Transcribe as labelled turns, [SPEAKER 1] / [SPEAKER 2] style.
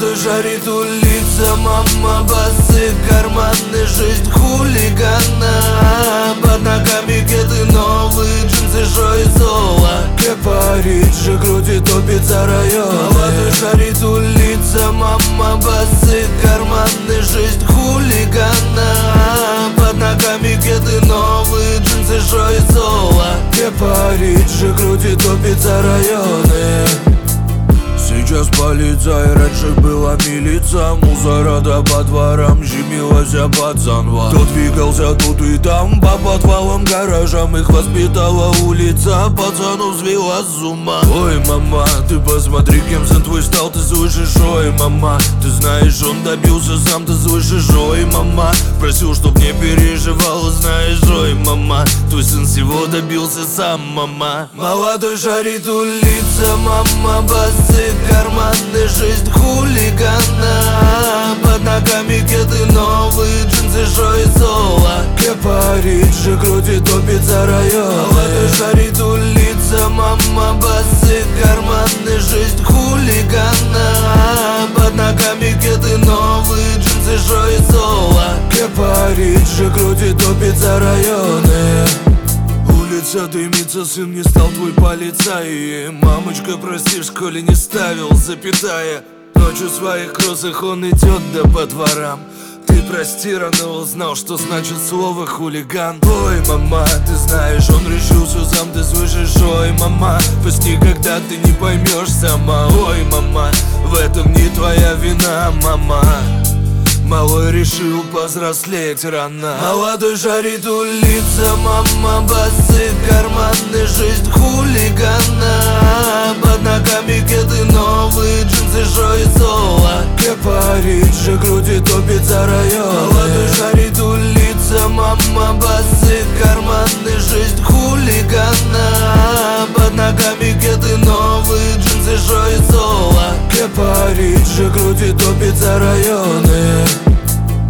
[SPEAKER 1] Молодой жарит улица, мама, басы, карманы, жизнь хулигана. Под ногами кеды новые, джинсы, шо и соло. Кепариджи, груди топится район. Молодой жарит улица, мама, басы, карманы, жизнь хулигана. Под ногами кеды новые, джинсы, шо и соло. Кепариджи, груди топится районы. Сейчас полиция, раньше была милиция. Мусора да по дворам щемилась пацанва. Кто двигался тут и там, по подвалам, гаражам. Их воспитала улица, пацанов свела с ума. Ой, мама, ты посмотри, кем сын твой стал, ты слышишь? Ой, мама, ты знаешь, он добился сам, ты слышишь? Ой, мама, просил, чтоб не переживала, знаешь? Ой, мама, твой сын всего добился сам, мама. Молодой жарит улица, мама, басы, карманы, жизнь хулигана. Под ногами кеды новые, джинсы, шо и соло. Кепариджи, груди топится район. Молодой жарит улица, мама, басы, карманы, жизнь хулигана. Под ногами кеды новые, джинсы, шо и соло. Кепариджи, груди топится районы. Улица дымится, сын не стал твой полицай. Мамочка, прости, в школе не ставил запятая. Ночью в своих кроссах он идет да по дворам. Ты прости, рано узнал, что значит слово хулиган. Ой, мама, ты знаешь, он решил все сам, ты слышишь? Ой, мама, пусть никогда ты не поймешь сама. Ой, мама, в этом не твоя вина, мама. Малой решил повзрослеть рано. Молодой жарит улица, мама, басы, карманы, жизнь хулигана. Под ногами кеды новые, джинсы, шо и соло. Кепариджи, груди топится район. Молодой жарит улица, мама, басы, карманы, жизнь хулигана. Под ногами кеды новые, джинсы, шо и соло. Кепариджи, груди топится район.